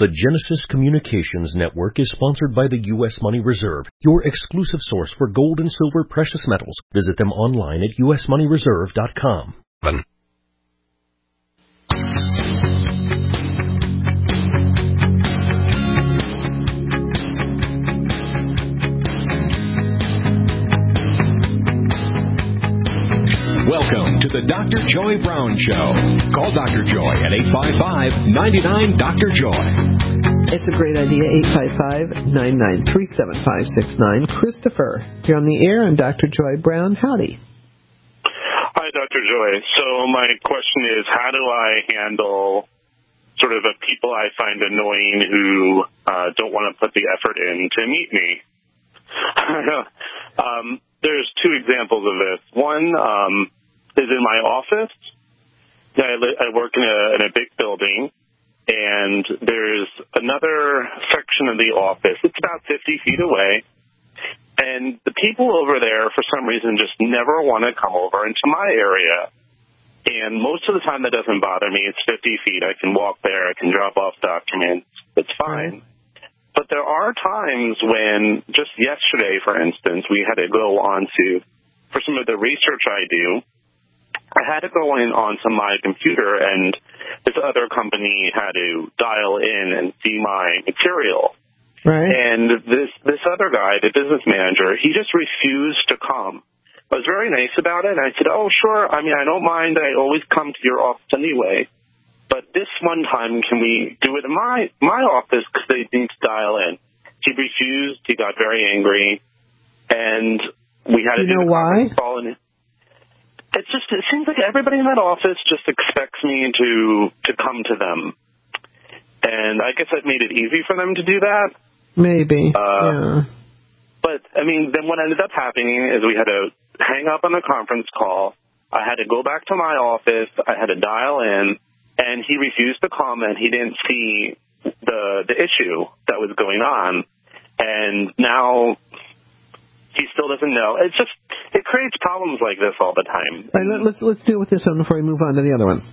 The Genesis Communications Network is sponsored by the U.S. Money Reserve, your exclusive source for gold and silver precious metals. Visit them online at usmoneyreserve.com. Welcome to the Dr. Joy Brown Show. Call Dr. Joy at 855-99-DR-JOY. It's a great idea, 855-993-7569. Christopher, you're on the air. I'm Dr. Joy Brown. Howdy. Hi, Dr. Joy. So my question is, how do I handle sort of the people I find annoying who don't want to put the effort in to meet me? There's two examples of this. One is in my office. I work in a big building, and there's another section of the office. It's about 50 feet away, and the people over there, for some reason, just never want to come over into my area. And most of the time, that doesn't bother me. It's 50 feet. I can walk there. I can drop off documents. It's fine. But there are times when, just yesterday, for instance, we had to go on to, for some of the research I do, I had to go in onto my computer, and this other company had to dial in and see my material. Right. And this other guy, the business manager, he just refused to come. I was very nice about it, and I said, oh, sure, I mean, I don't mind. I always come to your office anyway. But this one time, can we do it in my office because they need to dial in? He refused. He got very angry, and we had to do the conference call. And it seems like everybody in that office just expects me to come to them, and I guess I've made it easy for them to do that. Maybe. Yeah. But I mean, then what ended up happening is we had to hang up on the conference call. I had to go back to my office. I had to dial in. And he refused to comment. He didn't see the issue that was going on. And now he still doesn't know. It creates problems like this all the time. All right, let's deal with this one before we move on to the other one.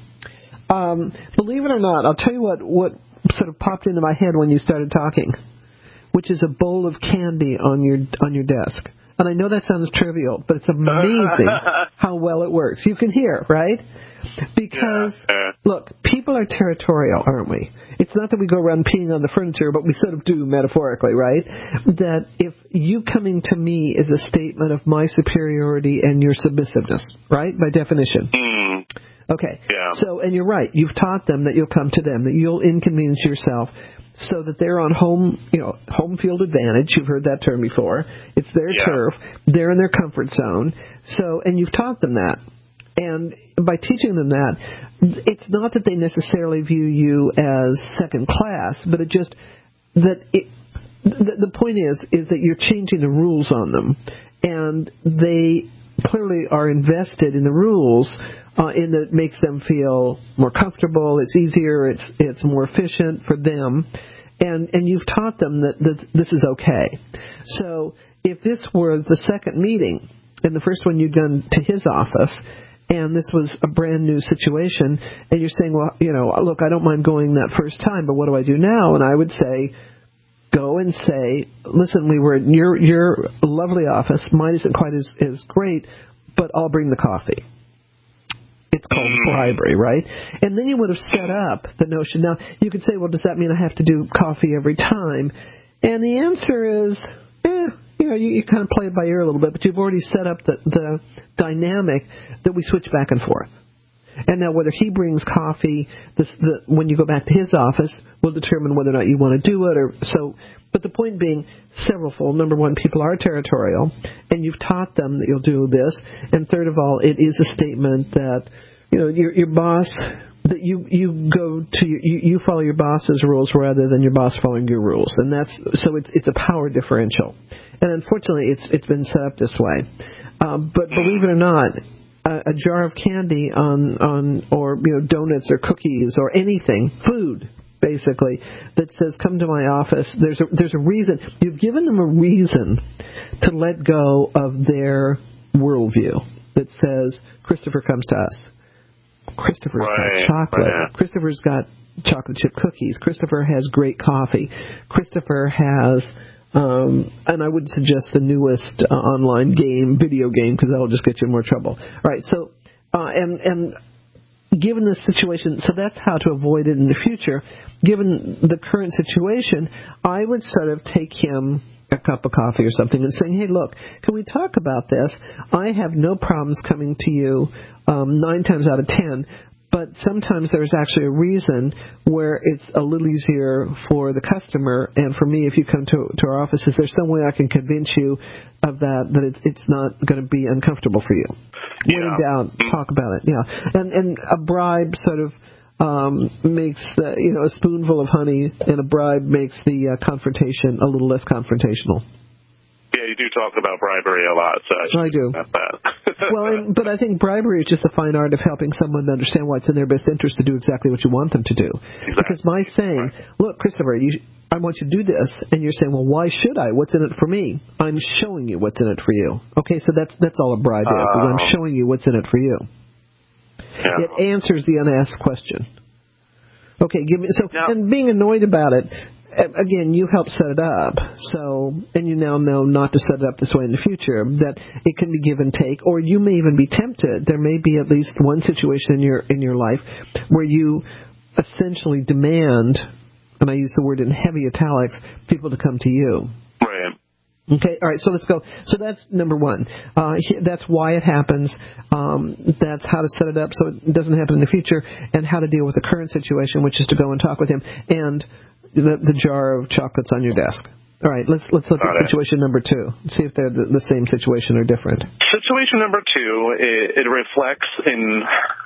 Believe it or not, I'll tell you what sort of popped into my head when you started talking, which is a bowl of candy on your desk. And I know that sounds trivial, but it's amazing how well it works. You can hear, right? Because, look, people are territorial, aren't we? It's not that we go around peeing on the furniture, but we sort of do metaphorically, right? That if you coming to me is a statement of my superiority and your submissiveness, right, by definition. Okay. Yeah. So, and you're right. You've taught them that you'll come to them, that you'll inconvenience yourself so that they're on home field advantage. You've heard that term before. It's their turf. They're in their comfort zone. So, and you've taught them that. And by teaching them that, it's not that they necessarily view you as second class, but it just that the point is that you're changing the rules on them, and they clearly are invested in the rules in that it makes them feel more comfortable. It's easier. It's more efficient for them, and you've taught them that this is okay. So if this were the second meeting and the first one you'd done to his office, and this was a brand new situation, and you're saying, well, look, I don't mind going that first time, but what do I do now? And I would say, go and say, listen, we were in your lovely office. Mine isn't quite as great, but I'll bring the coffee. It's called bribery, right? And then you would have set up the notion. Now, you could say, well, does that mean I have to do coffee every time? And the answer is, you kind of play it by ear a little bit, but you've already set up the dynamic that we switch back and forth. And now whether he brings coffee, when you go back to his office, will determine whether or not you want to do it. But the point being severalfold. Number one, people are territorial, and you've taught them that you'll do this. And third of all, it is a statement that your boss, that you follow your boss's rules rather than your boss following your rules, and it's a power differential. And unfortunately, it's been set up this way. But believe it or not, a jar of candy or donuts or cookies or anything, food basically, that says come to my office. There's a reason. You've given them a reason to let go of their worldview that says Christopher comes to us. Christopher's got chocolate. Right. Christopher's got chocolate chip cookies. Christopher has great coffee. Christopher has, and I would suggest the newest online video game, because that'll just get you in more trouble. All right, so, and given the situation, so that's how to avoid it in the future. Given the current situation, I would sort of take him a cup of coffee or something and saying, hey, look, can we talk about this? I have no problems coming to you 9 times out of 10, but sometimes there's actually a reason where it's a little easier for the customer and for me if you come to our office. Is there some way I can convince you of that it's not going to be uncomfortable for you? Yeah. When in doubt, talk about it. Yeah, and a bribe sort of makes a spoonful of honey, and a bribe makes the confrontation a little less confrontational. Yeah, you do talk about bribery a lot, so I do. Not bad. Well, but I think bribery is just the fine art of helping someone understand why it's in their best interest to do exactly what you want them to do. Exactly. Because my saying, look, Christopher, I want you to do this, and you're saying, well, why should I? What's in it for me? I'm showing you what's in it for you. Okay, so that's all a bribe is. I'm showing you what's in it for you. Yeah. It answers the unasked question. Okay, and being annoyed about it, again, you helped set it up, and you now know not to set it up this way in the future, that it can be give and take, or you may even be tempted. There may be at least one situation in your life where you essentially demand, and I use the word in heavy italics, people to come to you. Right. Okay, all right, so let's go. So that's number one. That's why it happens. That's how to set it up so it doesn't happen in the future, and how to deal with the current situation, which is to go and talk with him, and the jar of chocolates on your desk. All right, let's look at situation number 2. See if they're the same situation or different. Situation number 2, it reflects in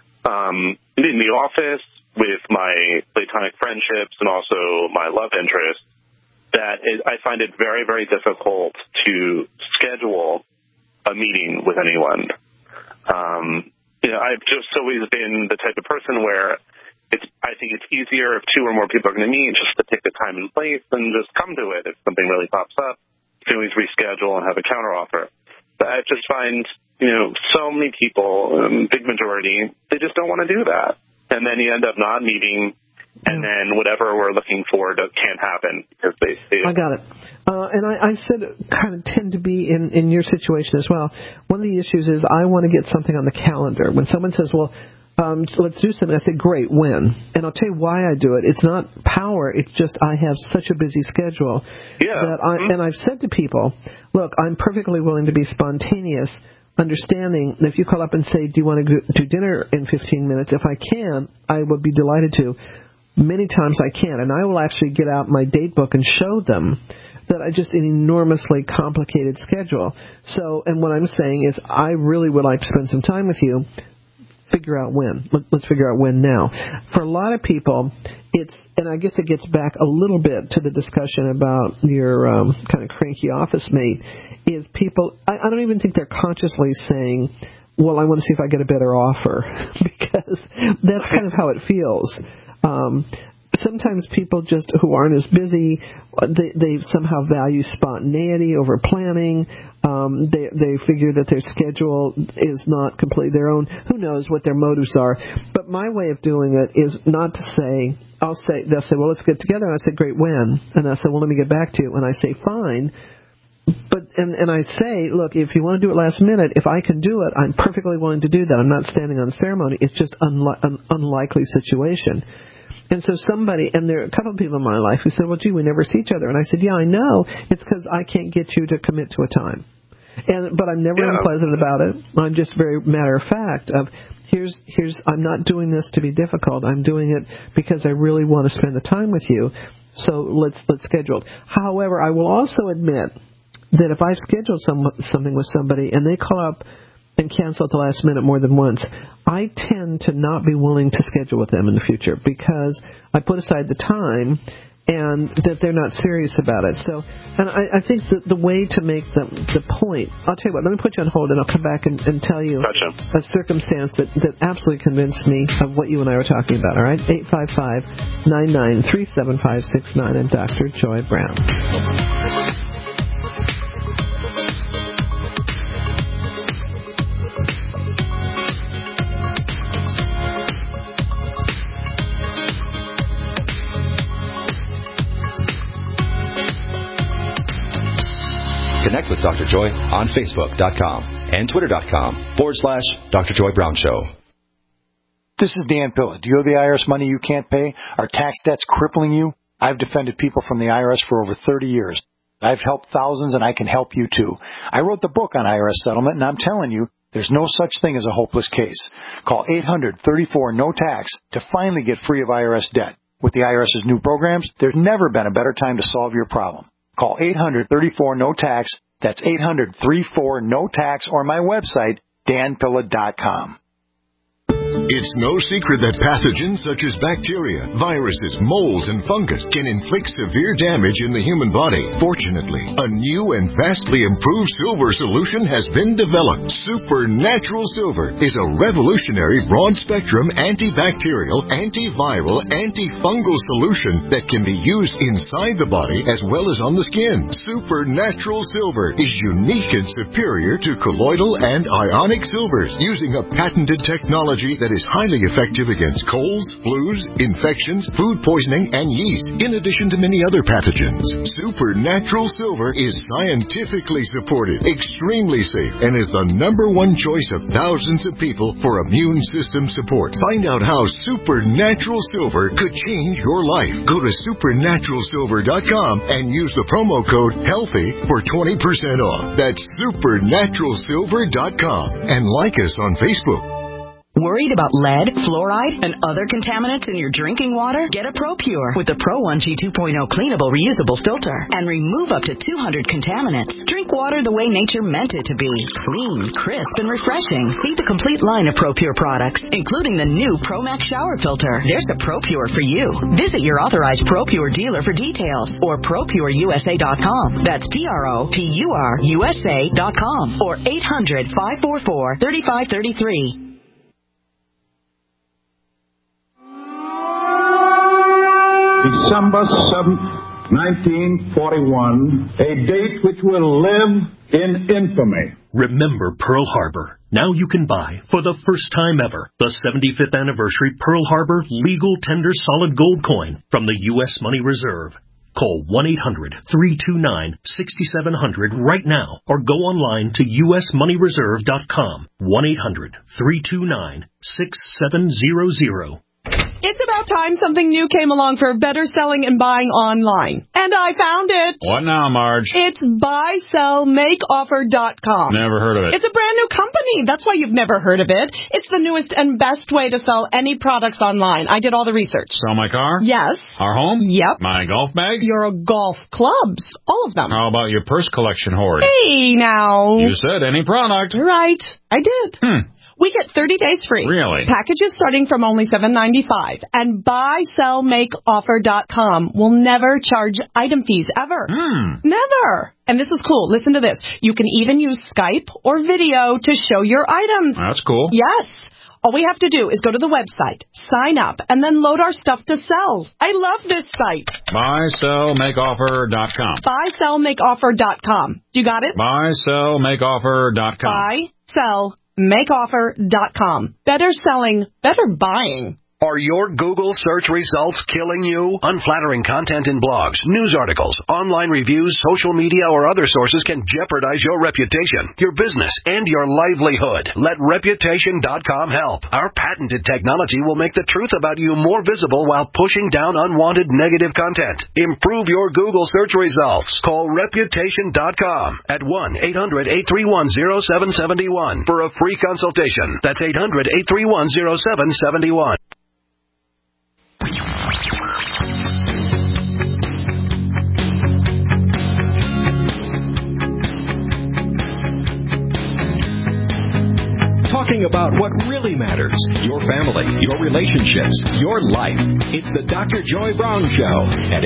the office with my platonic friendships and also my love interests. I find it very, very difficult to schedule a meeting with anyone. I've just always been the type of person where I think it's easier if 2 or more people are going to meet just to pick the time and place and just come to it. If something really pops up, you can always reschedule and have a counteroffer. But I just find, so many people, big majority, they just don't want to do that. And then you end up not meeting. And then whatever we're looking for can't happen because they I got it. And I said kind of tend to be in your situation as well. One of the issues is I want to get something on the calendar. When someone says, well, let's do something, I say, great, when? And I'll tell you why I do it. It's not power. It's just I have such a busy schedule. Yeah. And I've said to people, look, I'm perfectly willing to be spontaneous, understanding that if you call up and say, do you want to do dinner in 15 minutes? If I can, I would be delighted to. Many times I can't, and I will actually get out my date book and show them that I just an enormously complicated schedule. So, and what I'm saying is I really would like to spend some time with you. Figure out when. Let's figure out when now. For a lot of people, and I guess it gets back a little bit to the discussion about your kind of cranky office mate, is people, I don't even think they're consciously saying, well, I want to see if I get a better offer, because that's kind of how it feels. Sometimes people just who aren't as busy, they somehow value spontaneity over planning. They figure that their schedule is not completely their own. Who knows what their motives are? But my way of doing it is not to say, they'll say, well, let's get together. And I say, great, when? And I say, well, let me get back to you. And I say, fine. But and I say, look, if you want to do it last minute, if I can do it, I'm perfectly willing to do that. I'm not standing on ceremony. It's just an unlikely situation. And so and there are a couple of people in my life who said, well, gee, we never see each other. And I said, yeah, I know. It's because I can't get you to commit to a time. But I'm never unpleasant about it. I'm just very matter of fact of, here's I'm not doing this to be difficult. I'm doing it because I really want to spend the time with you. So let's schedule it. However, I will also admit that if I've scheduled something with somebody and they call up and cancel at the last minute more than once, I tend to not be willing to schedule with them in the future because I put aside the time and that they're not serious about it. So, and I think that the way to make the point, I'll tell you what, let me put you on hold and I'll come back and tell you a circumstance that absolutely convinced me of what you and I were talking about, all right? 855-993-7569. I'm Dr. Joy Brown. Connect with Dr. Joy on Facebook.com and Twitter.com/Dr. Joy Brown Show. This is Dan Pilla. Do you have the IRS money you can't pay? Are tax debts crippling you? I've defended people from the IRS for over 30 years. I've helped thousands, and I can help you too. I wrote the book on IRS settlement, and I'm telling you, there's no such thing as a hopeless case. Call 800-34-NO-TAX to finally get free of IRS debt. With the IRS's new programs, there's never been a better time to solve your problem. Call 800-34-NO-TAX. That's 800-34-NO-TAX, or my website, danpilla.com. It's no secret that pathogens such as bacteria, viruses, molds, and fungus can inflict severe damage in the human body. Fortunately, a new and vastly improved silver solution has been developed. Supernatural Silver is a revolutionary broad-spectrum antibacterial, antiviral, antifungal solution that can be used inside the body as well as on the skin. Supernatural Silver is unique and superior to colloidal and ionic silvers, using a patented technology that is highly effective against colds, flus, infections, food poisoning, and yeast, in addition to many other pathogens. Supernatural Silver is scientifically supported, extremely safe, and is the #1 choice of thousands of people for immune system support. Find out how Supernatural Silver could change your life. Go to supernaturalsilver.com and use the promo code HEALTHY for 20% off. That's supernaturalsilver.com, and like us on Facebook. Worried about lead, fluoride, and other contaminants in your drinking water? Get a ProPure with the Pro 1G 2.0 cleanable reusable filter and remove up to 200 contaminants. Drink water the way nature meant it to be. Clean, crisp, and refreshing. See the complete line of ProPure products, including the new ProMax shower filter. There's a ProPure for you. Visit your authorized ProPure dealer for details or ProPureUSA.com. That's ProPureUSA.com or 800-544-3533. December 7th, 1941, a date which will live in infamy. Remember Pearl Harbor. Now you can buy, for the first time ever, the 75th anniversary Pearl Harbor Legal Tender Solid Gold Coin from the U.S. Money Reserve. Call 1-800-329-6700 right now or go online to usmoneyreserve.com. 1-800-329-6700. It's about time something new came along for better selling and buying online. And I found it. What now, Marge? It's buysellmakeoffer.com. Never heard of it. It's a brand new company. That's why you've never heard of it. It's the newest and best way to sell any products online. I did all the research. Sell my car? Yes. Our home? Yep. My golf bag? Your golf clubs. All of them. How about your purse collection hoard? Hey, now. You said any product. Right. I did. We get 30 days free. Really? Packages starting from only $7.95. And buysellmakeoffer.com will never charge item fees ever. Never. And this is cool. Listen to this. You can even use Skype or video to show your items. That's cool. Yes. All we have to do is go to the website, sign up, and then load our stuff to sell. I love this site. Buysellmakeoffer.com. Buysellmakeoffer.com. You got it? Buysellmakeoffer.com. Buysellmakeoffer.com. Better selling, better buying. Are your Google search results killing you? Unflattering content in blogs, news articles, online reviews, social media, or other sources can jeopardize your reputation, your business, and your livelihood. Let Reputation.com help. Our patented technology will make the truth about you more visible while pushing down unwanted negative content. Improve your Google search results. Call Reputation.com at 1-800-831-0771 for a free consultation. That's 800-831-0771. Talking about what really matters, your family, your relationships, your life. It's the Dr. Joy Brown Show at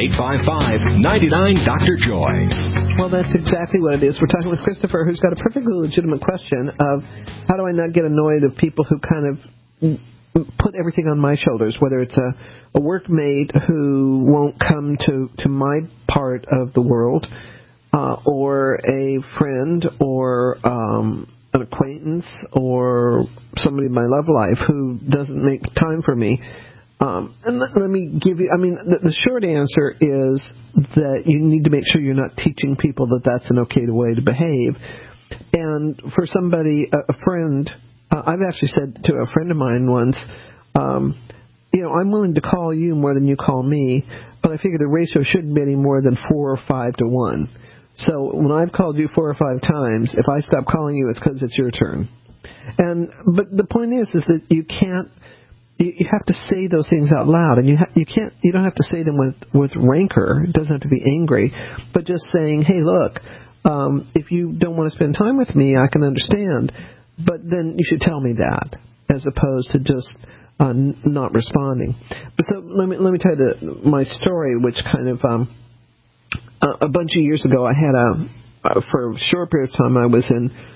855-99-DR-JOY. Well, that's exactly what it is. We're talking with Christopher, who's got a perfectly legitimate question of how do I not get annoyed of people who kind of put everything on my shoulders, whether it's a workmate who won't come to my part of the world, or a friend, or an acquaintance, or somebody in my love life who doesn't make time for me. And let me give you, the short answer is that you need to make sure you're not teaching people that that's an okay way to behave. And for somebody, a friend, I've actually said to a friend of mine once, I'm willing to call you more than you call me, but I figure the ratio shouldn't be any more than 4 or 5 to 1. So when I've called you 4 or 5 times, if I stop calling you, it's because it's your turn. But the point is that you can't. You have to say those things out loud, and you don't have to say them with rancor. It doesn't have to be angry, but just saying, hey, look, if you don't want to spend time with me, I can understand, but then you should tell me that, as opposed to just not responding. So let me tell you my story, which kind of a bunch of years ago, I had for a short period of time, I was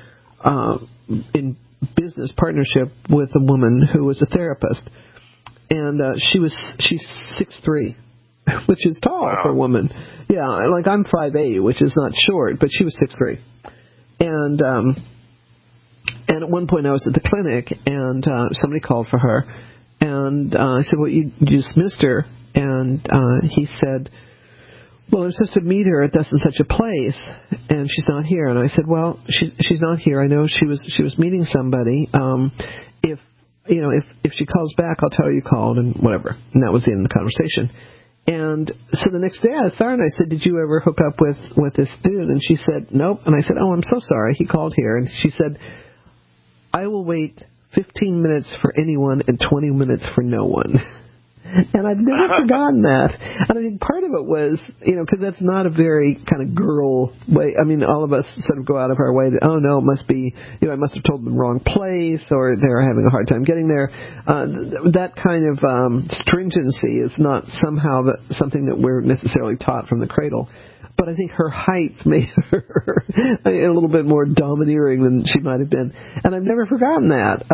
in business partnership with a woman who was a therapist, and she's 6'3", which is tall for a woman. Yeah, like I'm 5'8", which is not short, but she was 6'3", and at one point I was at the clinic, and somebody called for her, and I said, well, you just missed her, and he said, well, I was supposed to meet her at thus and such a place, and she's not here. And I said, well, she's not here. I know she was meeting somebody. If she calls back, I'll tell her you called and whatever. And that was the end of the conversation. And so the next day I saw her and I said, did you ever hook up with this dude? And she said, nope. And I said, oh, I'm so sorry. He called here. And she said, I will wait 15 minutes for anyone and 20 minutes for no one. And I've never forgotten that. And I think part of it was, because that's not a very kind of girl way. I mean, all of us sort of go out of our way to, oh, no, it must be, I must have told them the wrong place, or they're having a hard time getting there. That kind of stringency is not somehow something that we're necessarily taught from the cradle. But I think her height made her a little bit more domineering than she might have been. And I've never forgotten that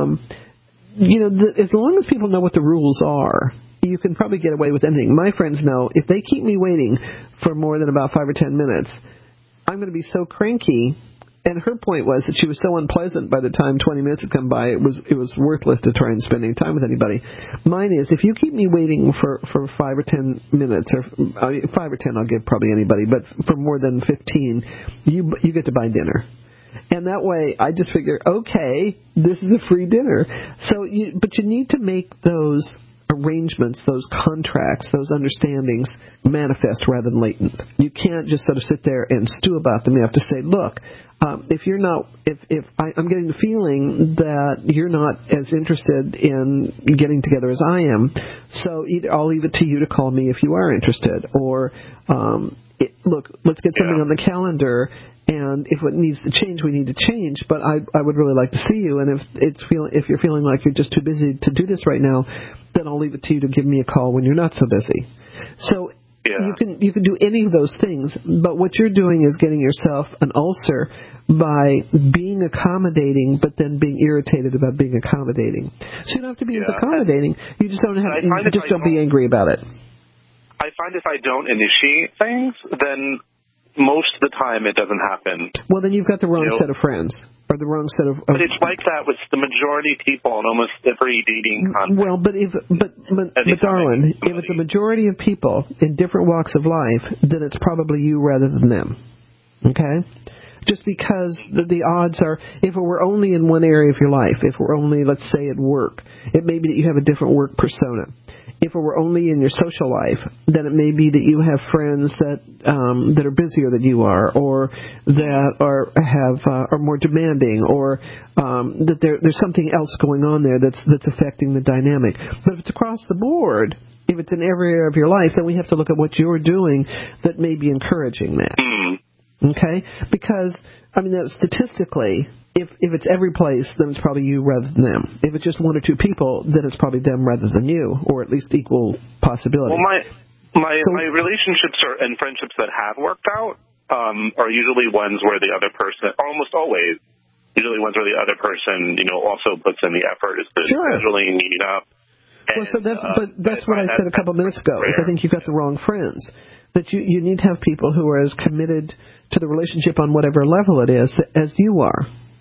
as long as people know what the rules are, you can probably get away with anything. My friends know if they keep me waiting for more than about 5 or 10 minutes, I'm going to be so cranky. And her point was that she was so unpleasant by the time 20 minutes had come by, it was worthless to try and spend any time with anybody. Mine is, if you keep me waiting for 5 or 10 minutes, or 5 or 10 I'll give probably anybody, but for more than 15, you get to buy dinner. And that way, I just figure, okay, this is a free dinner. But you need to make those arrangements, those contracts, those understandings manifest rather than latent. You can't just sort of sit there and stew about them. You have to say, look, if you're not, if I'm getting the feeling that you're not as interested in getting together as I am, so either I'll leave it to you to call me if you are interested, or look, let's get something on the calendar. And if it needs to change, we need to change. But I would really like to see you. And if you're feeling like you're just too busy to do this right now, then I'll leave it to you to give me a call when you're not so busy. So you can do any of those things. But what you're doing is getting yourself an ulcer by being accommodating, but then being irritated about being accommodating. So you don't have to be as accommodating. You just don't have. You just don't be angry about it. I find if I don't initiate things, then most of the time it doesn't happen. Well, then you've got the wrong set of friends, or the wrong set of. But it's like that with the majority of people in almost every dating context. Well, but Darwin, if it's a majority of people in different walks of life, then it's probably you rather than them. Okay? Just because the odds are, if it were only in one area of your life, if it were only, let's say, at work, it may be that you have a different work persona. If it were only in your social life, then it may be that you have friends that are busier than you are, or that are more demanding, or that there's something else going on there that's affecting the dynamic. But if it's across the board, if it's in every area of your life, then we have to look at what you're doing that may be encouraging that. Okay? Because, statistically, if it's every place, then it's probably you rather than them. If it's just one or two people, then it's probably them rather than you, or at least equal possibility. Well, my relationships and friendships that have worked out are usually ones where the other person, almost always, usually ones where the other person, also puts in the effort, is scheduling, meeting up. Well, so that's what I said a couple minutes ago. Is I think you've got the wrong friends. That you need to have people who are as committed to the relationship on whatever level it is as you are.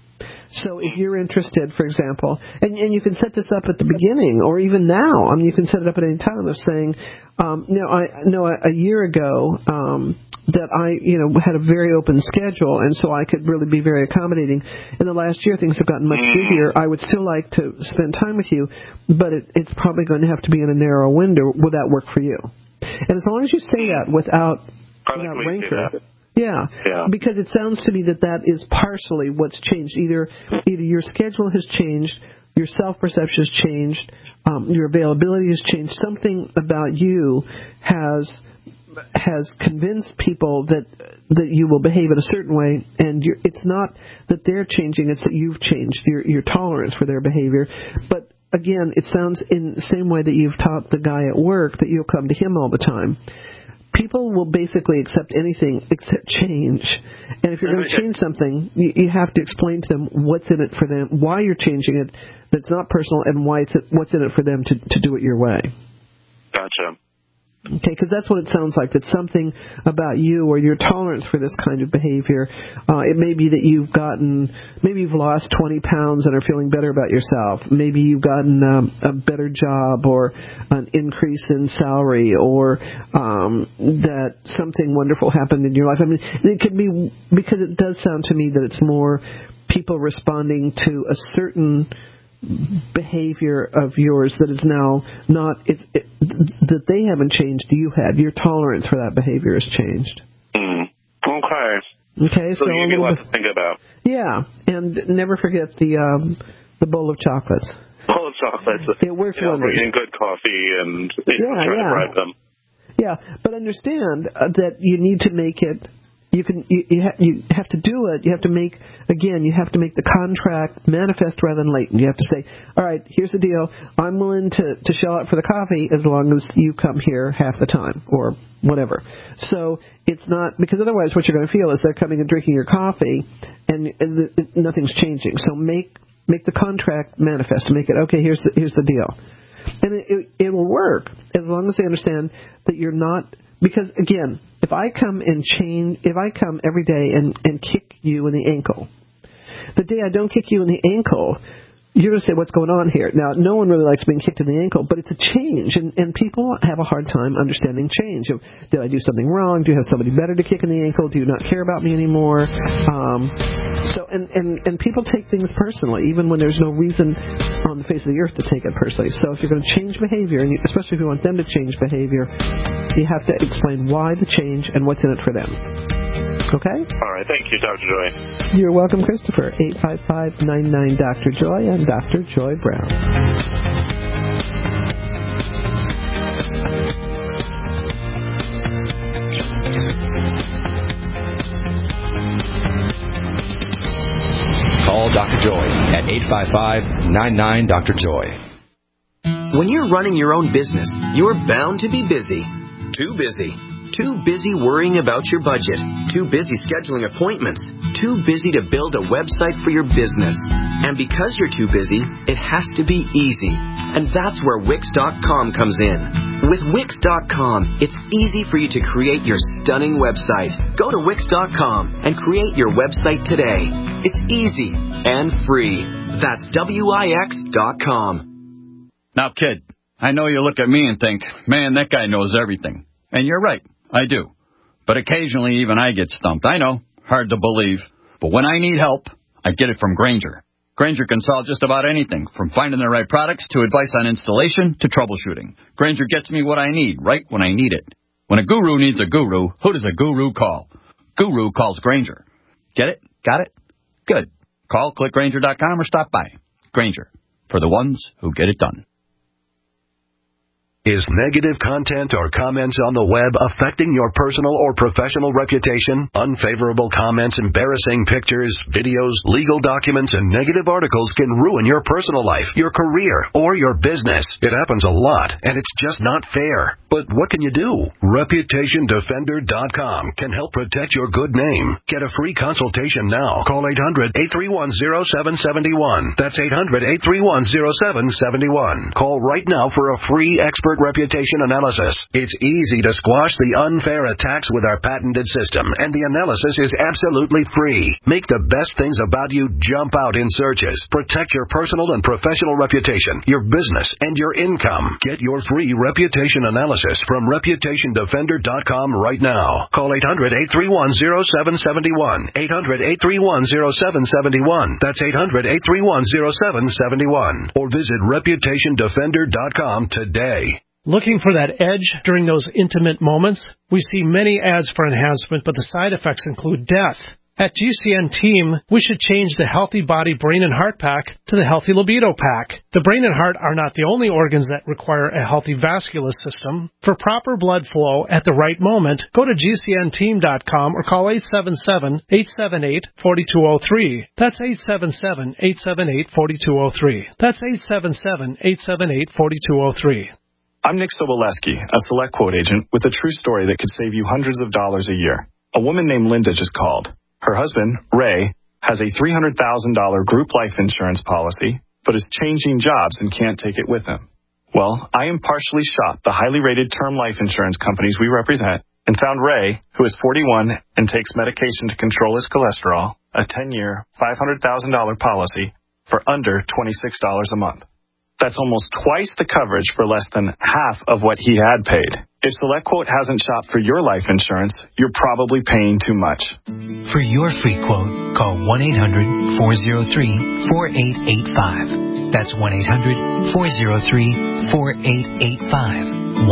So if you're interested, for example, and you can set this up at the beginning or even now. I mean, you can set it up at any time of saying, I know a year ago that I, had a very open schedule, and so I could really be very accommodating. In the last year, things have gotten much busier. I would still like to spend time with you, but it's probably going to have to be in a narrow window. Will that work for you? And as long as you say that without rancor. Yeah, because it sounds to me that is partially what's changed. Either your schedule has changed, your self-perception has changed, your availability has changed. Something about you has convinced people that you will behave in a certain way, and it's not that they're changing, it's that you've changed your tolerance for their behavior. But again, it sounds in the same way that you've taught the guy at work that you'll come to him all the time. People will basically accept anything except change. And if you're going to change something, you have to explain to them what's in it for them, why you're changing it, that's not personal, and what's in it for them to do it your way. Gotcha. Okay, because that's what it sounds like. That something about you or your tolerance for this kind of behavior, it may be that maybe you've lost 20 pounds and are feeling better about yourself. Maybe you've gotten a better job or an increase in salary, or that something wonderful happened in your life. I mean, it could be, because it does sound to me that it's more people responding to a certain behavior of yours that is now that they haven't changed, you have. Your tolerance for that behavior has changed. Okay, so you get a lot to think about. Yeah, and never forget the bowl of chocolates. Bowl of chocolates. It works wonders. Eating good coffee and trying to bribe them. Yeah, but understand that you need to make it. You have to do it. You have to make the contract manifest rather than latent. You have to say, all right, here's the deal. I'm willing to shell out for the coffee as long as you come here half the time or whatever. So it's not, because otherwise what you're going to feel is they're coming and drinking your coffee and nothing's changing. So make the contract manifest. Make it, okay, here's the deal. And it will work as long as they understand that you're not. Because, again, if I come every day and kick you in the ankle, the day I don't kick you in the ankle, you're going to say, what's going on here? Now, no one really likes being kicked in the ankle, but it's a change, and people have a hard time understanding change. Did I do something wrong? Do you have somebody better to kick in the ankle? Do you not care about me anymore? And people take things personally, even when there's no reason on the face of the earth to take it personally. So if you're going to change behavior, and especially if you want them to change behavior, you have to explain why the change and what's in it for them. Okay? All right. Thank you, Dr. Joy. You're welcome, Christopher. 855-99-Dr. Joy. I'm Dr. Joy Brown. Call Dr. Joy at 855-99-Dr. Joy. When you're running your own business, you're bound to be busy. Too busy. Too busy worrying about your budget. Too busy scheduling appointments. Too busy to build a website for your business. And because you're too busy, it has to be easy. And that's where Wix.com comes in. With Wix.com, it's easy for you to create your stunning website. Go to Wix.com and create your website today. It's easy and free. That's Wix.com. Now, kid, I know you look at me and think, man, that guy knows everything. And you're right, I do. But occasionally even I get stumped. I know, hard to believe. But when I need help, I get it from Grainger. Grainger can solve just about anything, from finding the right products to advice on installation to troubleshooting. Grainger gets me what I need, right when I need it. When a guru needs a guru, who does a guru call? Guru calls Grainger. Get it? Got it? Good. Call clickgrainger.com or stop by. Grainger, for the ones who get it done. Is negative content or comments on the web affecting your personal or professional reputation? Unfavorable comments, embarrassing pictures, videos, legal documents, and negative articles can ruin your personal life, your career, or your business. It happens a lot, and it's just not fair. But what can you do? ReputationDefender.com can help protect your good name. Get a free consultation now. Call 800-831-0771. That's 800-831-0771. Call right now for a free expert expert reputation analysis. It's easy to squash the unfair attacks with our patented system, and the analysis is absolutely free. Make the best things about you jump out in searches. Protect your personal and professional reputation, your business, and your income. Get your free reputation analysis from ReputationDefender.com right now. Call 800-831-0771. 800-831-0771. That's 800-831-0771. Or visit ReputationDefender.com today. Looking for that edge during those intimate moments? We see many ads for enhancement, but the side effects include death. At GCN Team, we should change the Healthy Body Brain and Heart Pack to the Healthy Libido Pack. The brain and heart are not the only organs that require a healthy vascular system. For proper blood flow at the right moment, go to GCNteam.com or call 877-878-4203. That's 877-878-4203. That's 877-878-4203. I'm Nick Soboleski, a Select Quote agent with a true story that could save you hundreds of dollars a year. A woman named Linda just called. Her husband, Ray, has a $300,000 group life insurance policy, but is changing jobs and can't take it with him. Well, I impartially shopped the highly rated term life insurance companies we represent and found Ray, who is 41 and takes medication to control his cholesterol, a 10-year, $500,000 policy for under $26 a month. That's almost twice the coverage for less than half of what he had paid. If SelectQuote hasn't shopped for your life insurance, you're probably paying too much. For your free quote, call 1-800-403-4885. That's 1-800-403-4885.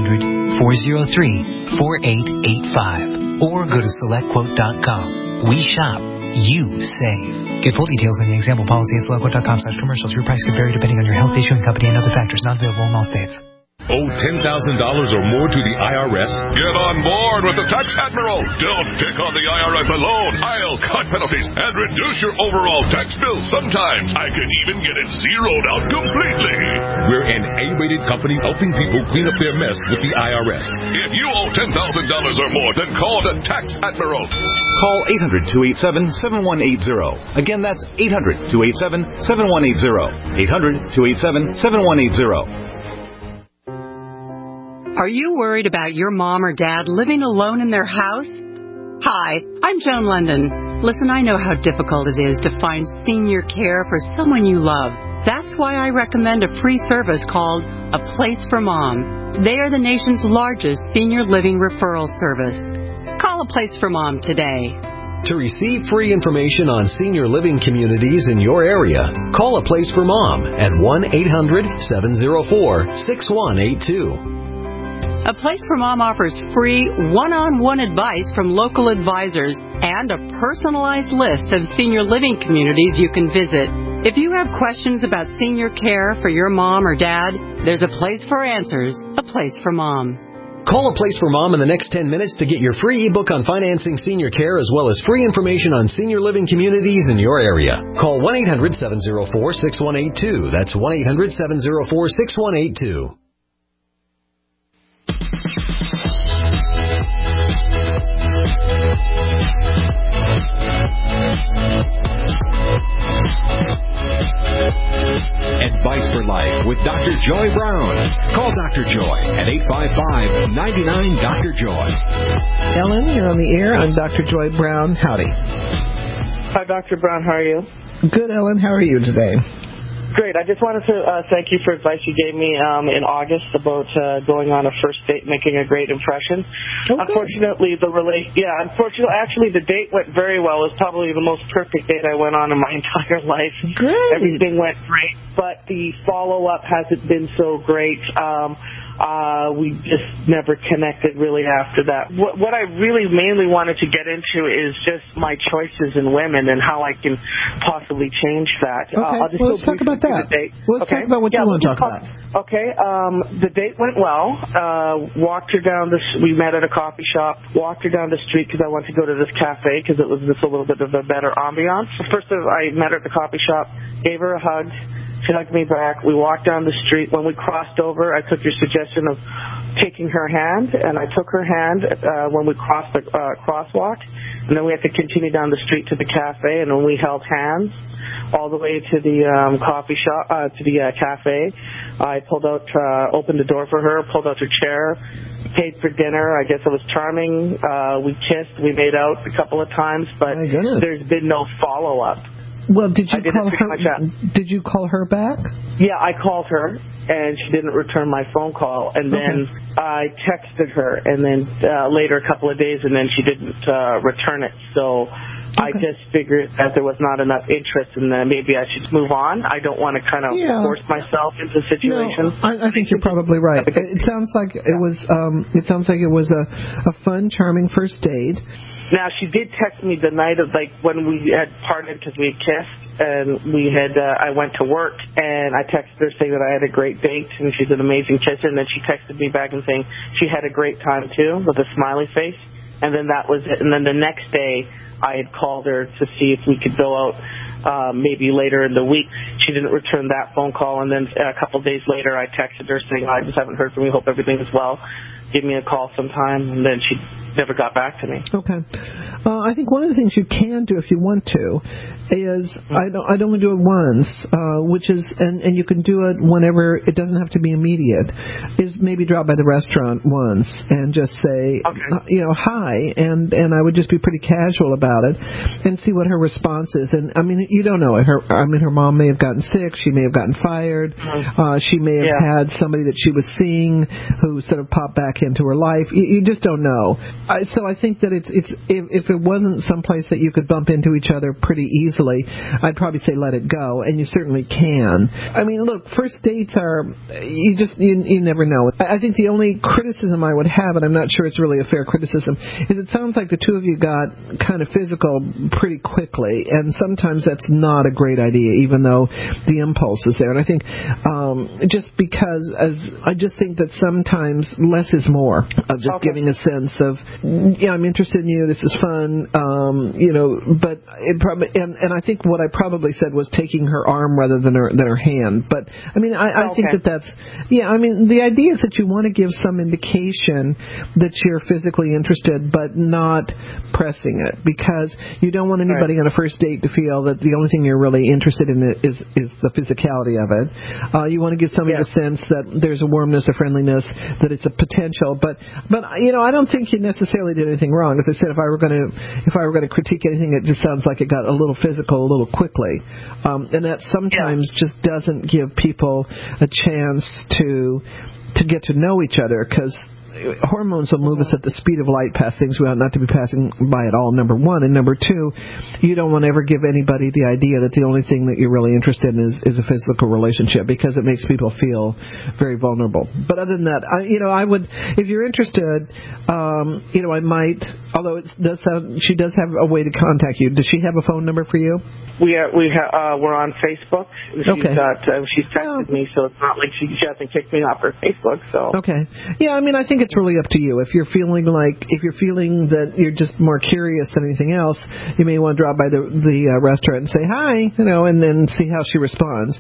1-800-403-4885. Or go to SelectQuote.com. We shop. You save. Get full details in the example policy at SelectQuote.com/commercials. Your price could vary depending on your health, issuing company, and other factors. Not available in all states. Owe $10,000 or more to the IRS? Get on board with the Tax Admiral. Don't pick on the IRS alone. I'll cut penalties and reduce your overall tax bill. Sometimes I can even get it zeroed out completely. We're an A-rated company helping people clean up their mess with the IRS. If you owe $10,000 or more, then call the Tax Admiral. Call 800-287-7180. Again, that's 800-287-7180. 800-287-7180. Are you worried about your mom or dad living alone in their house? Hi, I'm Joan London. Listen, I know how difficult it is to find senior care for someone you love. That's why I recommend a free service called A Place for Mom. They are the nation's largest senior living referral service. Call A Place for Mom today. To receive free information on senior living communities in your area, call A Place for Mom at 1-800-704-6182. A Place for Mom offers free one-on-one advice from local advisors and a personalized list of senior living communities you can visit. If you have questions about senior care for your mom or dad, there's a place for answers, A Place for Mom. Call A Place for Mom in the next 10 minutes to get your free ebook on financing senior care as well as free information on senior living communities in your area. Call 1-800-704-6182. That's 1-800-704-6182. Advice for Life with Dr. Joy Brown. Call Dr. Joy at 855-99-DR-JOY. Ellen, you're on the air. I'm Dr. Joy Brown. Howdy. Hi, Dr. Brown. How are you? Good, Ellen. How are you today? Great. I just wanted to thank you for advice you gave me in August about going on a first date, making a great impression. Okay. Unfortunately, actually, the date went very well. It was probably the most perfect date I went on in my entire life. Great. Everything went great, but the follow-up hasn't been so great. We just never connected really after that. What I really mainly wanted to get into is just my choices in women and how I can possibly change that. Okay, let's talk about that. Let's talk about what you want to talk about. Okay, the date went well. Walked her down we met at a coffee shop. Walked her down the street because I wanted to go to this cafe because it was just a little bit of a better ambiance. First, I met her at the coffee shop, gave her a hug. She hugged me back. We walked down the street. When we crossed over, I took your suggestion of taking her hand, and I took her hand when we crossed the crosswalk. And then we had to continue down the street to the cafe, and when we held hands all the way to the coffee shop, to the cafe, I pulled out, opened the door for her, pulled out her chair, paid for dinner. I guess it was charming. We kissed, we made out a couple of times, but there's been no follow-up. Well, did you call her back? Yeah, I called her, and she didn't return my phone call. And then I texted her, and then later, a couple of days, and then she didn't return it. So I just figured that there was not enough interest, and then maybe I should move on. I don't want to kind of force myself into situations. No, I think you're probably right. It sounds like it was. It sounds like it was a fun, charming first date. Now, she did text me the night of, like, when we had parted because we had kissed, and we had, I went to work, and I texted her saying that I had a great date, and she's an amazing kisser, and then she texted me back and saying she had a great time, too, with a smiley face, and then that was it. And then the next day, I had called her to see if we could go out maybe later in the week. She didn't return that phone call, and then a couple of days later, I texted her saying, I just haven't heard from you, hope everything is well. Give me a call sometime, and then she never got back to me. Okay. I think one of the things you can do if you want to is I'd only do it once, which is and you can do it whenever. It doesn't have to be immediate. Is maybe drop by the restaurant once and just say hi, and I would just be pretty casual about it and see what her response is. And I mean, you don't know it. Her mom may have gotten sick. She may have gotten fired. She may have had somebody that she was seeing who sort of popped back into her life. You just don't know. So I think that it's if it wasn't someplace that you could bump into each other pretty easily, I'd probably say let it go, and you certainly can. I mean, look, first dates are you never know. I think the only criticism I would have, and I'm not sure it's really a fair criticism, is it sounds like the two of you got kind of physical pretty quickly, and sometimes that's not a great idea, even though the impulse is there. And I think just because I just think that sometimes less is more of just giving a sense of, I'm interested in you, this is fun, but it probably, and I think what I probably said was taking her arm rather than her hand. But I mean, I think that's, I mean, the idea is that you want to give some indication that you're physically interested, but not pressing it, because you don't want anybody on a first date to feel that the only thing you're really interested in is the physicality of it. You want to give somebody the sense that there's a warmness, a friendliness, that it's a potential. But I don't think you necessarily did anything wrong. As I said, if I were going to critique anything, it just sounds like it got a little physical a little quickly, and that sometimes just doesn't give people a chance to get to know each other, because hormones will move us at the speed of light past things we ought not to be passing by at all, number one. And number two, you don't want to ever give anybody the idea that the only thing that you're really interested in is a physical relationship, because it makes people feel very vulnerable. But other than that, I would, if you're interested, I might, although she does have a way to contact you. Does she have a phone number for you? We're on Facebook. She's texted me, so it's not like she hasn't kicked me off her Facebook. So I mean, I think it's really up to you. If you're feeling that you're just more curious than anything else, you may want to drop by the restaurant and say hi, and then see how she responds.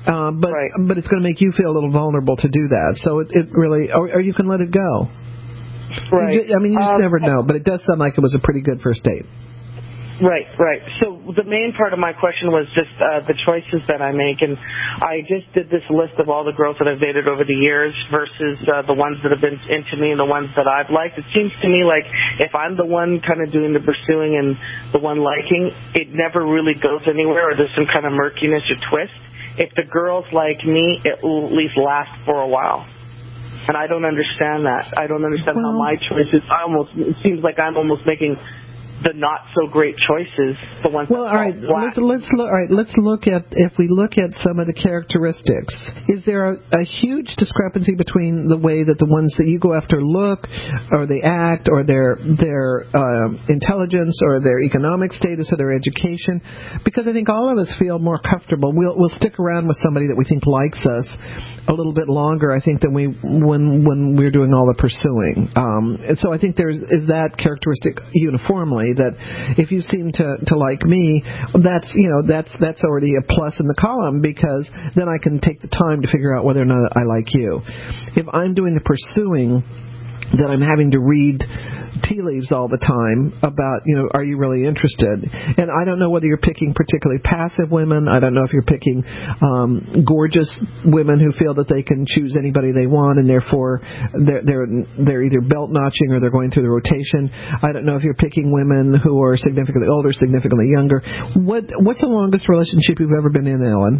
But it's going to make you feel a little vulnerable to do that. So it really, or you can let it go. Right. You just never know. But it does sound like it was a pretty good first date. Right. So the main part of my question was just the choices that I make, and I just did this list of all the girls that I've dated over the years versus the ones that have been into me and the ones that I've liked. It seems to me like if I'm the one kind of doing the pursuing and the one liking, it never really goes anywhere, or there's some kind of murkiness or twist. If the girls like me, it will at least last for a while. And I don't understand that. I don't understand how my choices, it seems like I'm almost making the not so great choices, the ones. Well, all right. Let's look at, if we look at some of the characteristics. Is there a huge discrepancy between the way that the ones that you go after look, or they act, or their intelligence, or their economic status, or their education? Because I think all of us feel more comfortable. We'll stick around with somebody that we think likes us a little bit longer, I think, than when we're doing all the pursuing. And so I think is that characteristic uniformly, that if you seem to like me, that's already a plus in the column, because then I can take the time to figure out whether or not I like you. If I'm doing the pursuing, that I'm having to read tea leaves all the time about, are you really interested? And I don't know whether you're picking particularly passive women. I don't know if you're picking gorgeous women who feel that they can choose anybody they want, and therefore they're either belt notching or they're going through the rotation. I don't know if you're picking women who are significantly older, significantly younger. What's the longest relationship you've ever been in, Ellen?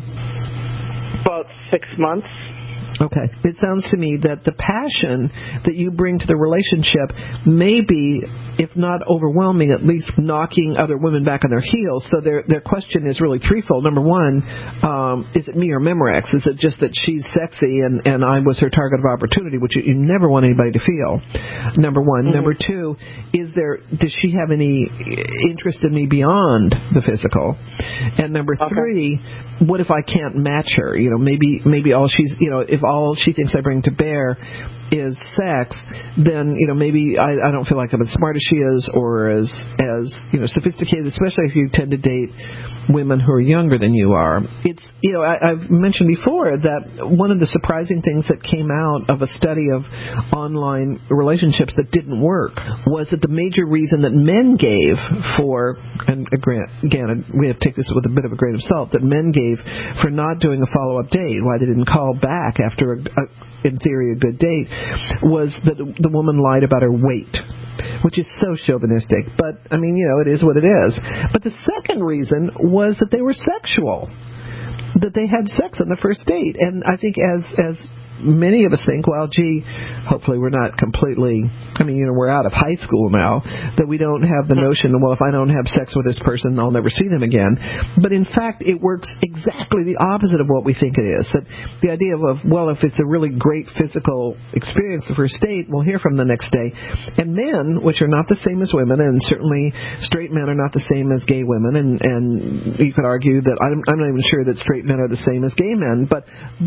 About 6 months. Okay. It sounds to me that the passion that you bring to the relationship may be, if not overwhelming, at least knocking other women back on their heels. So their question is really threefold. Number one, is it me or Memorex? Is it just that she's sexy and I was her target of opportunity, which you never want anybody to feel? Number one. Mm-hmm. Number two, does she have any interest in me beyond the physical? And number three, what if I can't match her? Maybe all she's, if all she thinks I bring to bear is sex, then maybe I don't feel like I'm as smart as she is or as sophisticated, especially if you tend to date women who are younger than you are. It's I've mentioned before that one of the surprising things that came out of a study of online relationships that didn't work was that the major reason that men gave for, and again we have to take this with a bit of a grain of salt, that men gave for not doing a follow-up date, why they didn't call back after in theory a good date, was that the woman lied about her weight, which is so chauvinistic. But, it is what it is. But the second reason was that they were sexual, that they had sex on the first date. And I think as many of us think, well, gee, hopefully we're not completely, we're out of high school now, that we don't have the notion, well, if I don't have sex with this person, I'll never see them again. But in fact, it works exactly the opposite of what we think it is. That the idea of, well, if it's a really great physical experience the first date, we'll hear from the next day. And men, which are not the same as women, and certainly straight men are not the same as gay women, and you could argue that I'm not even sure that straight men are the same as gay men, but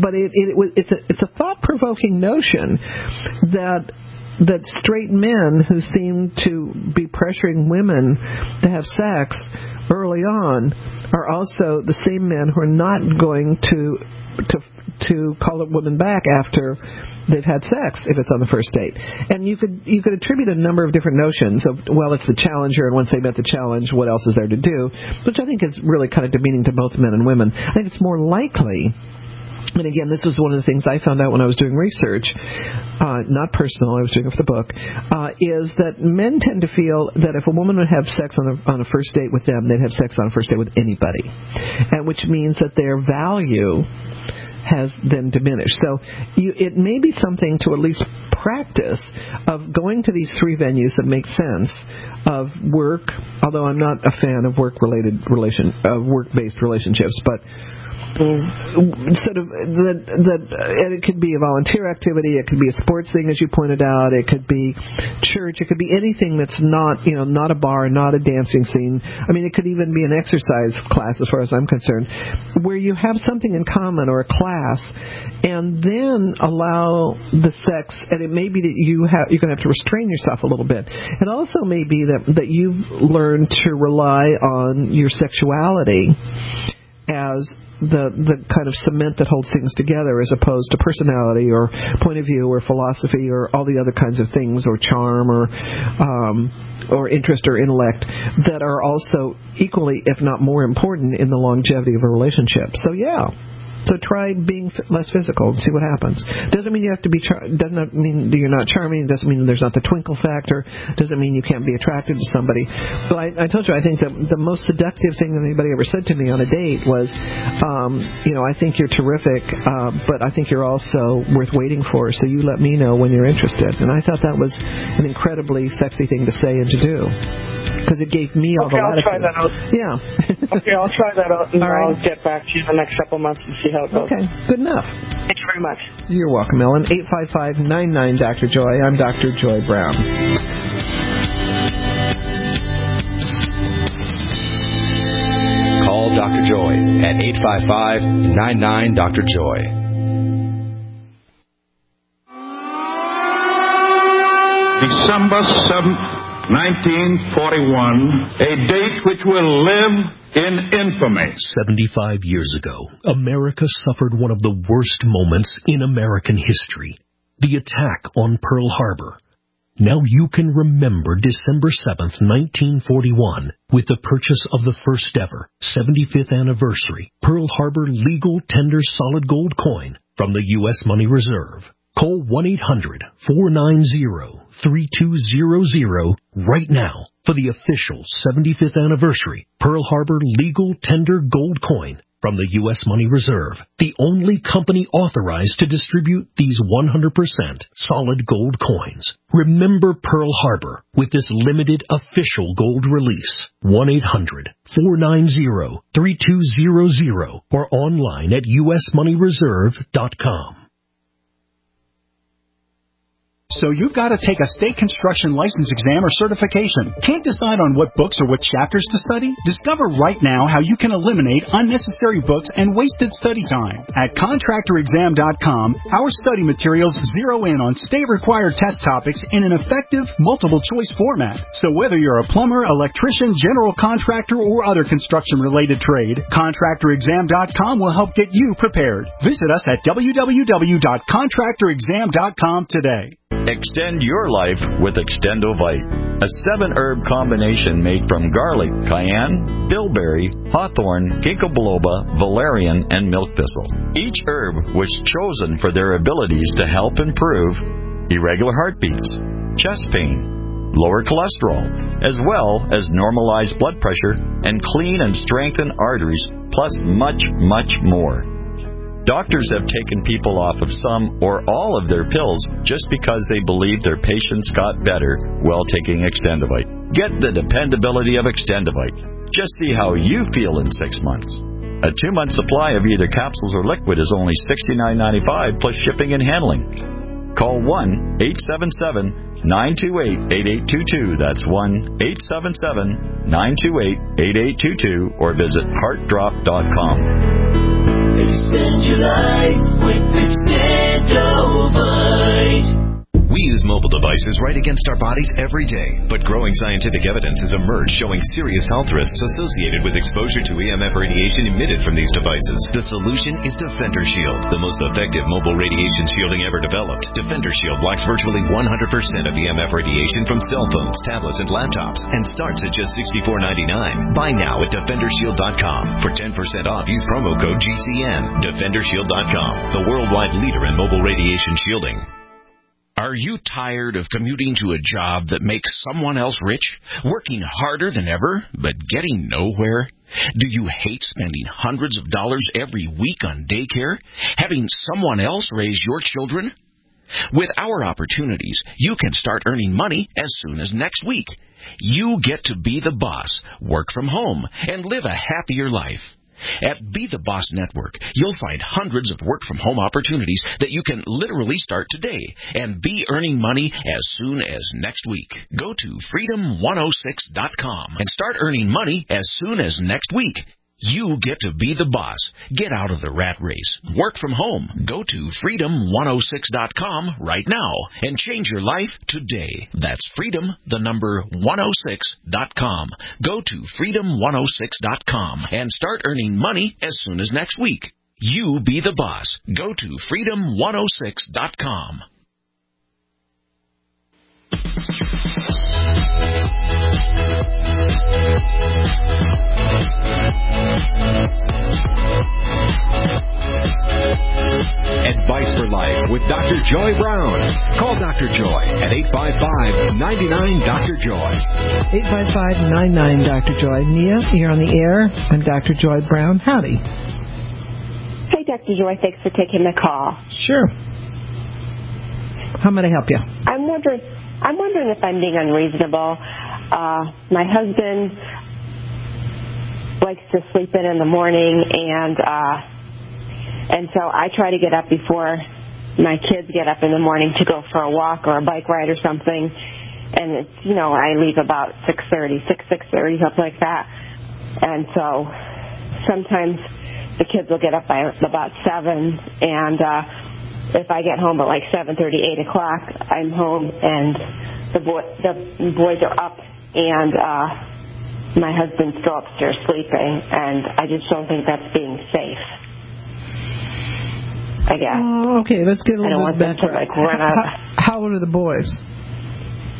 it's a thought-provoking notion that straight men who seem to be pressuring women to have sex early on are also the same men who are not going to call a woman back after they've had sex if it's on the first date. And you could attribute a number of different notions of, well, it's the challenger, and once they met the challenge, what else is there to do? Which I think is really kind of demeaning to both men and women. I think it's more likely. And again, this was one of the things I found out when I was doing research, not personal, I was doing it for the book, is that men tend to feel that if a woman would have sex on a first date with them, they'd have sex on a first date with anybody, and which means that their value has then diminished. So it may be something to at least practice of going to these three venues that make sense of work, although I'm not a fan of work-based relationships, but sort of and it could be a volunteer activity, it could be a sports thing, as you pointed out, it could be church, it could be anything that's not not a bar, not a dancing scene. It could even be an exercise class, as far as I'm concerned, where you have something in common or a class, and then allow the sex. And it may be that you're going to have to restrain yourself a little bit. It also may be that you've learned to rely on your sexuality as the kind of cement that holds things together, as opposed to personality or point of view or philosophy or all the other kinds of things, or charm or interest or intellect, that are also equally, if not more important, in the longevity of a relationship. So So try being less physical and see what happens. Doesn't mean you have to be. Doesn't mean that you're not charming. Doesn't mean there's not the twinkle factor. Doesn't mean you can't be attracted to somebody. But I told you, I think the most seductive thing that anybody ever said to me on a date was, I think you're terrific, but I think you're also worth waiting for. So you let me know when you're interested. And I thought that was an incredibly sexy thing to say and to do, because it gave me all the latitude. I'll try that out. Yeah. Okay, I'll try that out, and I'll get back to you in the next couple months and see how it goes. Okay, good enough. Thank you very much. You're welcome, Ellen. 855-99-Dr. Joy. I'm Dr. Joy Brown. Call Dr. Joy at 855-99-Dr. Joy. December 7th, 1941, a date which will live in infamy. 75 years ago, America suffered one of the worst moments in American history, the attack on Pearl Harbor. Now you can remember December 7th, 1941, with the purchase of the first ever 75th anniversary Pearl Harbor legal tender solid gold coin from the U.S. Money Reserve. Call 1-800-490-3200 right now for the official 75th anniversary Pearl Harbor legal tender gold coin from the U.S. Money Reserve, the only company authorized to distribute these 100% solid gold coins. Remember Pearl Harbor with this limited official gold release. 1-800-490-3200 or online at usmoneyreserve.com. So you've got to take a state construction license exam or certification. Can't decide on what books or what chapters to study? Discover right now how you can eliminate unnecessary books and wasted study time. At contractorexam.com, our study materials zero in on state-required test topics in an effective, multiple-choice format. So whether you're a plumber, electrician, general contractor, or other construction-related trade, contractorexam.com will help get you prepared. Visit us at www.contractorexam.com today. Extend your life with Extendovite, a 7-herb combination made from garlic, cayenne, bilberry, hawthorn, ginkgo biloba, valerian, and milk thistle. Each herb was chosen for their abilities to help improve irregular heartbeats, chest pain, lower cholesterol, as well as normalize blood pressure and clean and strengthen arteries, plus much, much more. Doctors have taken people off of some or all of their pills just because they believe their patients got better while taking Extendovite. Get the dependability of Extendovite. Just see how you feel in 6 months. A 2-month supply of either capsules or liquid is only $69.95 plus shipping and handling. Call 1-877-928-8822. That's 1-877-928-8822 or visit heartdrop.com. Extend your life with Extendovite. We use mobile devices right against our bodies every day, but growing scientific evidence has emerged showing serious health risks associated with exposure to EMF radiation emitted from these devices. The solution is Defender Shield, the most effective mobile radiation shielding ever developed. Defender Shield blocks virtually 100% of EMF radiation from cell phones, tablets, and laptops, and starts at just $64.99. Buy now at DefenderShield.com. For 10% off, use promo code GCN. DefenderShield.com, the worldwide leader in mobile radiation shielding. Are you tired of commuting to a job that makes someone else rich, working harder than ever, but getting nowhere? Do you hate spending hundreds of dollars every week on daycare, having someone else raise your children? With our opportunities, you can start earning money as soon as next week. You get to be the boss, work from home, and live a happier life. At Be the Boss Network, you'll find hundreds of work-from-home opportunities that you can literally start today and be earning money as soon as next week. Go to freedom106.com and start earning money as soon as next week. You get to be the boss. Get out of the rat race. Work from home. Go to freedom106.com right now and change your life today. That's freedom106.com. Go to freedom106.com and start earning money as soon as next week. You be the boss. Go to freedom106.com. Advice for Life with Dr. Joy Brown. Call Dr. Joy at 855-99-DR-JOY. 855-99-DR-JOY. Nia, you're on the air. I'm Dr. Joy Brown. Howdy. Hey, Dr. Joy. Thanks for taking the call. Sure. How may I help you? I'm wondering if I'm being unreasonable. My husband likes to sleep in the morning, and so I try to get up before my kids get up in the morning to go for a walk or a bike ride or something. And it's, I leave about 6:30, something like that. And so sometimes the kids will get up by about 7, and if I get home at like 7:30, 8 o'clock, I'm home and the boys are up, and my husband's still upstairs sleeping, and I just don't think that's being safe, I guess. Oh, okay, let's get a little bit back. Run out. How old are the boys?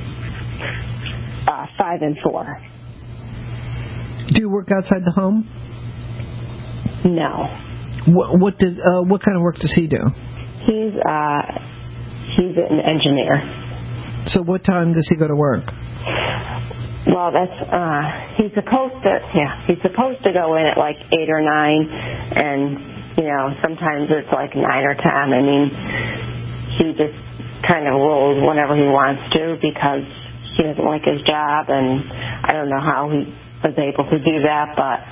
5 and 4. Do you work outside the home? No. What kind of work does he do? He's an engineer. So what time does he go to work? Well, he's supposed to go in at like 8 or 9, and sometimes it's like 9 or 10. I mean, he just kind of rolls whenever he wants to because he doesn't like his job, and I don't know how he was able to do that, but.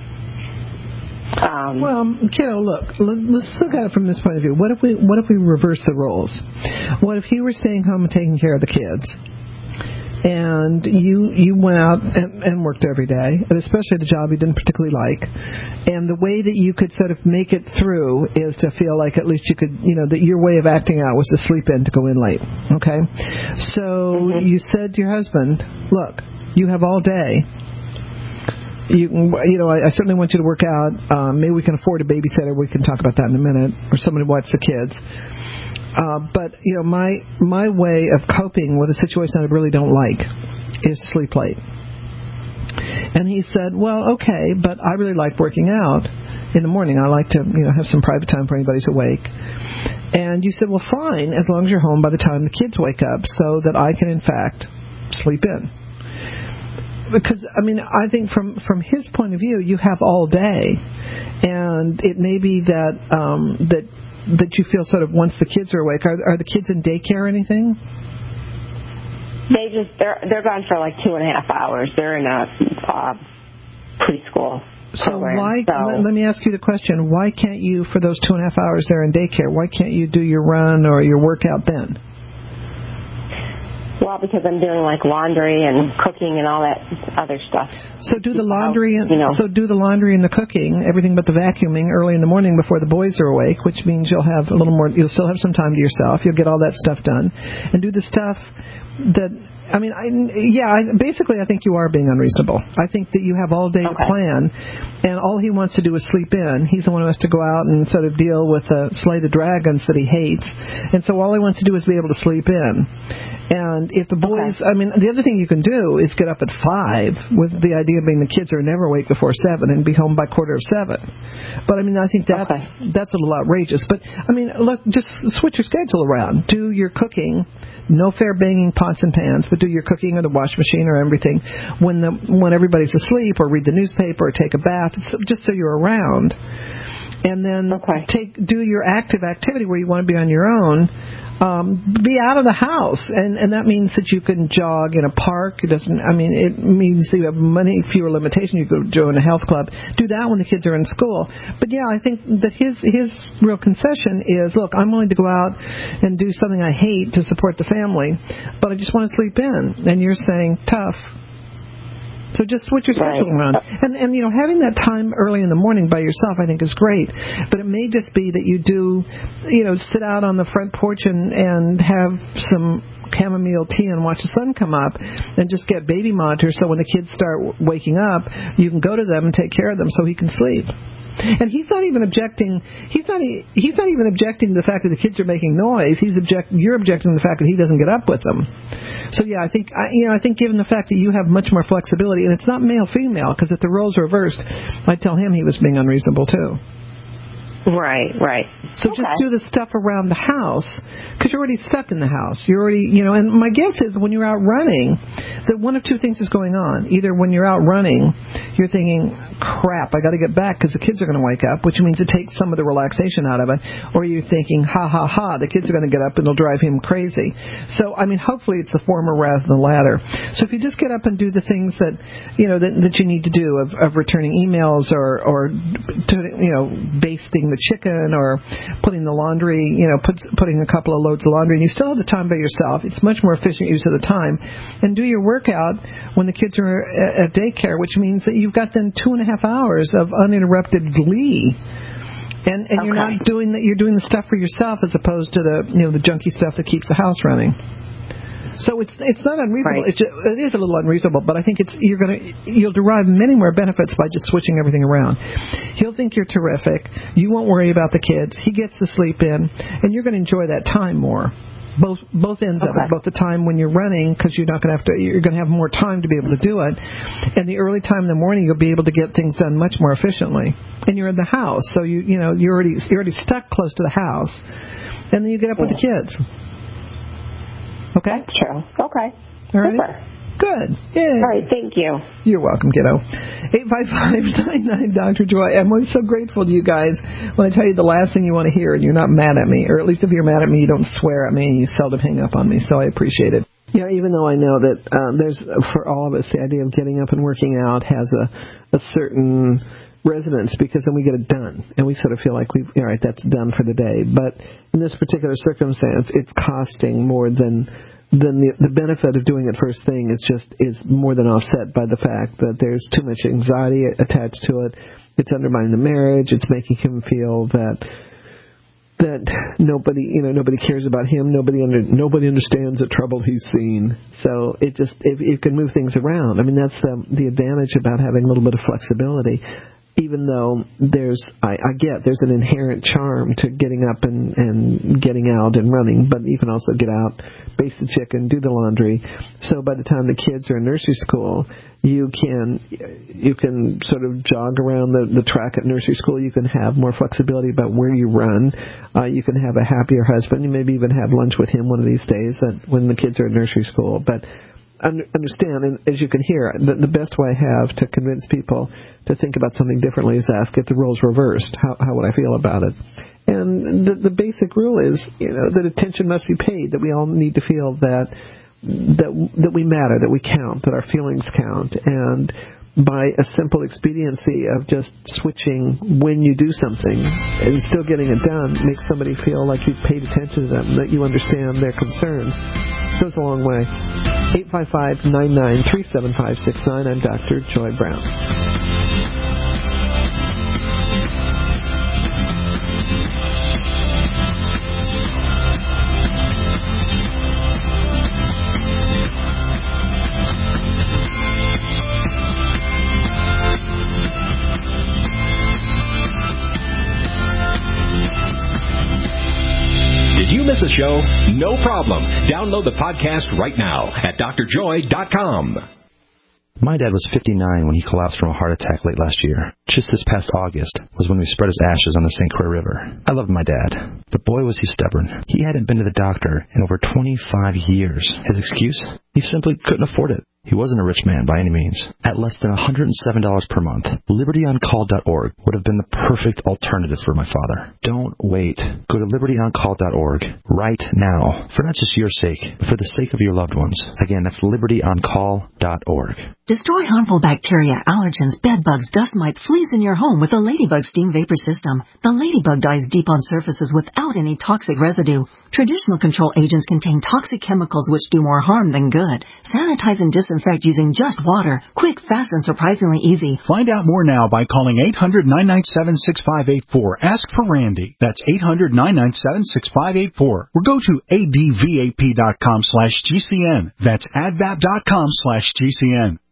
Well, kiddo, look, let's look at it from this point of view. What if we reverse the roles? What if he were staying home and taking care of the kids, and you went out and worked every day, and especially the job you didn't particularly like, and the way that you could sort of make it through is to feel like at least you could, that your way of acting out was to sleep in, to go in late, okay? So you said to your husband, look, you have all day. I certainly want you to work out. Maybe we can afford a babysitter. We can talk about that in a minute, or somebody to watch the kids. But my way of coping with a situation I really don't like is sleep late. And he said, well, okay, but I really like working out in the morning. I like to have some private time for anybody who's awake. And you said, well, fine, as long as you're home by the time the kids wake up, so that I can in fact sleep in. Because, I think from his point of view, you have all day, and it may be that that you feel sort of once the kids are awake. Are the kids in daycare or anything? They're gone for like 2.5 hours. They're in a preschool program. Let me ask you the question, why can't you, for those 2.5 hours they're in daycare, why can't you do your run or your workout then? Well, because I'm doing like laundry and cooking and all that other stuff. So do the laundry and the cooking, everything but the vacuuming early in the morning before the boys are awake, which means you'll have a little more. You'll still have some time to yourself. You'll get all that stuff done, and do the stuff that. Basically, I think you are being unreasonable. I think that you have all day to plan, and all he wants to do is sleep in. He's the one who has to go out and sort of deal with slay the dragons that he hates, and so all he wants to do is be able to sleep in. And if the boys, the other thing you can do is get up at 5, with the idea being the kids are never awake before 7 and be home by 6:45. But I think that's a little outrageous. But look, just switch your schedule around. Do your cooking, no fair banging pots and pans, but do your cooking or the wash machine or everything when everybody's asleep, or read the newspaper or take a bath, just so you're around. And then do your active activity where you want to be on your own. Be out of the house, and that means that you can jog in a park. It means that you have many fewer limitations. You go join a health club. Do that when the kids are in school. But yeah, I think that his real concession is, look, I'm willing to go out and do something I hate to support the family, but I just want to sleep in. And you're saying, tough. So just switch your schedule around. And having that time early in the morning by yourself, I think, is great. But it may just be that you do, sit out on the front porch and have some chamomile tea and watch the sun come up, and just get baby monitors so when the kids start waking up, you can go to them and take care of them so he can sleep. And he's not even objecting. He's not even objecting to the fact that the kids are making noise. You're objecting to the fact that he doesn't get up with them. So yeah, I think given the fact that you have much more flexibility, and it's not male female, because if the roles are reversed, I'd tell him he was being unreasonable too. Right. So just do the stuff around the house, because you're already stuck in the house. You're already, and my guess is when you're out running, that one of two things is going on. Either when you're out running, you're thinking, crap, I got to get back because the kids are going to wake up, which means it takes some of the relaxation out of it. Or you're thinking, ha, ha, ha, the kids are going to get up and they'll drive him crazy. So, hopefully it's the former rather than the latter. So if you just get up and do the things that you need to do, of returning emails or basting the chicken or putting the laundry, putting a couple of loads of laundry, and you still have the time by yourself. It's much more efficient use of the time. And do your workout when the kids are at daycare, which means that you've got then 2.5 hours of uninterrupted glee. And you're not doing that. You're doing the stuff for yourself as opposed to the junky stuff that keeps the house running. So it's not unreasonable. Right. It is a little unreasonable, but I think you'll derive many more benefits by just switching everything around. He'll think you're terrific. You won't worry about the kids. He gets to sleep in, and you're going to enjoy that time more. both ends of it, both the time when you're running, because you're going to have more time to be able to do it, and the early time in the morning you'll be able to get things done much more efficiently. And you're in the house, so you're already stuck close to the house, and then you get up with the kids. Okay. That's true. Okay. All right. Super. Good. Yay. All right, thank you. You're welcome, kiddo. 855-99 Dr. Joy. I'm always so grateful to you guys when I tell you the last thing you want to hear and you're not mad at me, or at least if you're mad at me, you don't swear at me and you seldom hang up on me, so I appreciate it. Yeah, even though I know that there's, for all of us, the idea of getting up and working out has a certain resonance, because then we get it done and we sort of feel like all right, that's done for the day. But in this particular circumstance, it's costing more than the benefit of doing it first thing is more than offset by the fact that there's too much anxiety attached to it. It's undermining the marriage. It's making him feel that nobody cares about him. Nobody understands the trouble he's seen. So it can move things around. I mean, that's the advantage about having a little bit of flexibility. Even though there's an inherent charm to getting up and getting out and running, but you can also get out, baste the chicken, do the laundry. So by the time the kids are in nursery school, you can sort of jog around the track at nursery school. You can have more flexibility about where you run. You can have a happier husband. You maybe even have lunch with him one of these days when the kids are at nursery school. But understand, and as you can hear, the best way I have to convince people to think about something differently is ask, if the roles reversed, how would I feel about it? And the basic rule is, that attention must be paid, that we all need to feel that we matter, that we count, that our feelings count, and by a simple expediency of just switching when you do something and still getting it done makes somebody feel like you've paid attention to them, that you understand their concerns. It goes a long way. 855-99-37569. I'm Dr. Joy Brown. Did you miss a show? No problem. Download the podcast right now at drjoy.com. My dad was 59 when he collapsed from a heart attack late last year. Just this past August was when we spread his ashes on the St. Croix River. I loved my dad, but boy was he stubborn. He hadn't been to the doctor in over 25 years. His excuse? He simply couldn't afford it. He wasn't a rich man by any means. At less than $107 per month, LibertyOnCall.org would have been the perfect alternative for my father. Don't wait. Go to LibertyOnCall.org right now, for not just your sake, but for the sake of your loved ones. Again, that's LibertyOnCall.org. Destroy harmful bacteria, allergens, bedbugs, dust mites, fleas in your home with the Ladybug Steam Vapor System. The Ladybug dies deep on surfaces without any toxic residue. Traditional control agents contain toxic chemicals which do more harm than good. Sanitize and disinfect using just water. Quick, fast, and surprisingly easy. Find out more now by calling 800-997-6584. Ask for Randy. That's 800-997-6584. Or go to advap.com/GCN. That's advap.com/GCN.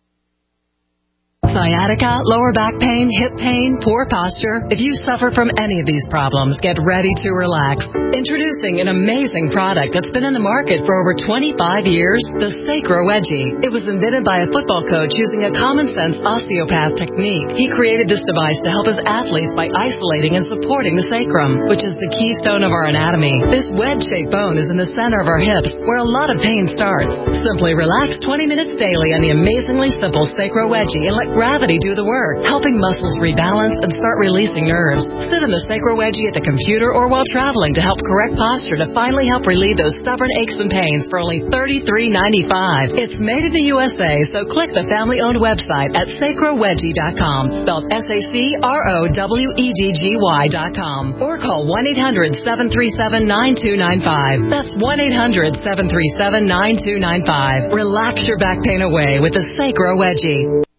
Sciatica, lower back pain, hip pain, poor posture. If you suffer from any of these problems, get ready to relax. Introducing an amazing product that's been in the market for over 25 years, the Sacro Wedgie. It was invented by a football coach using a common-sense osteopath technique. He created this device to help his athletes by isolating and supporting the sacrum, which is the keystone of our anatomy. This wedge-shaped bone is in the center of our hips, where a lot of pain starts. Simply relax 20 minutes daily on the amazingly simple Sacro Wedgie and let gravity do the work, helping muscles rebalance and start releasing nerves. Sit in the Sacro Wedgie at the computer or while traveling to help correct posture to finally help relieve those stubborn aches and pains for only $33.95. It's made in the USA, so click the family-owned website at sacrowedgie.com, spelled SACROWEDGY.com, or call 1-800-737-9295. That's 1-800-737-9295. Relax your back pain away with the Sacro Wedgie.